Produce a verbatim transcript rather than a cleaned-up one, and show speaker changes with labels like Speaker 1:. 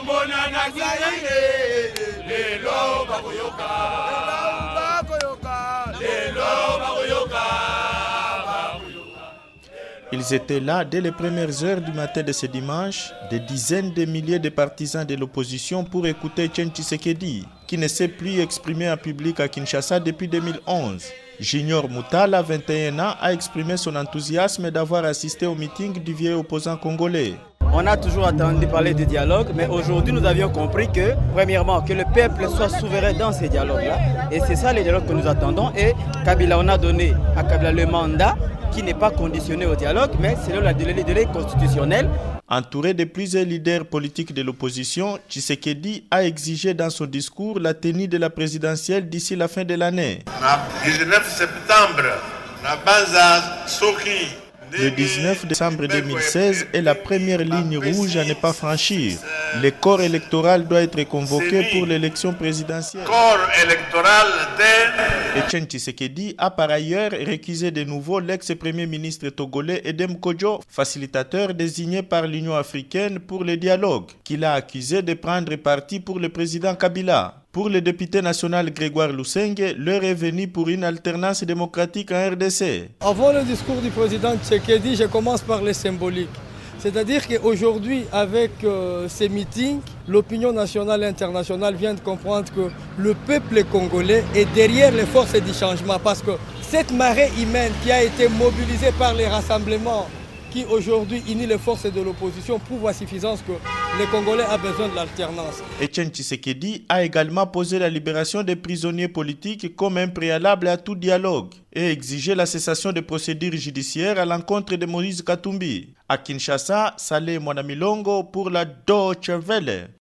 Speaker 1: Ils étaient là dès les premières heures du matin de ce dimanche, des dizaines de milliers de partisans de l'opposition pour écouter Etienne Tshisekedi, qui ne s'est plus exprimé en public à Kinshasa depuis deux mille onze. Junior Moutala, vingt et un ans, a exprimé son enthousiasme d'avoir assisté au meeting du vieil opposant congolais.
Speaker 2: On a toujours attendu parler de dialogue, mais aujourd'hui nous avions compris que, premièrement, que le peuple soit souverain dans ces dialogues-là. Et c'est ça les dialogues que nous attendons. Et Kabila, on a donné à Kabila le mandat qui n'est pas conditionné au dialogue, mais c'est le délai constitutionnel.
Speaker 1: Entouré de plusieurs leaders politiques de l'opposition, Tshisekedi a exigé dans son discours la tenue de la présidentielle d'ici la fin de l'année.
Speaker 3: Le dix-neuf septembre, la Banza Soki.
Speaker 1: Le dix-neuf décembre deux mille seize est la première ligne rouge à ne pas franchir. Le corps électoral doit être convoqué pour l'élection présidentielle.
Speaker 3: Corps électoral de...
Speaker 1: Etienne Tshisekedi a par ailleurs récusé de nouveau l'ex-premier ministre togolais Edem Kodjo, facilitateur désigné par l'Union africaine pour le dialogue, qu'il a accusé de prendre parti pour le président Kabila. Pour le député national Grégoire Lusenge, l'heure est venue pour une alternance démocratique en R D C.
Speaker 4: Avant le discours du président Tshisekedi, je commence par les symboliques. C'est-à-dire qu'aujourd'hui, avec euh, ces meetings, l'opinion nationale et internationale vient de comprendre que le peuple congolais est derrière les forces du changement. Parce que cette marée humaine qui a été mobilisée par les rassemblements qui aujourd'hui unit les forces de l'opposition prouve à suffisance que les Congolais ont besoin de l'alternance.
Speaker 1: Etienne Tshisekedi a également posé la libération des prisonniers politiques comme un préalable à tout dialogue et exigé la cessation des procédures judiciaires à l'encontre de Moïse Katumbi. À Kinshasa, Saleh Mwanamilongo pour la Deutsche Welle.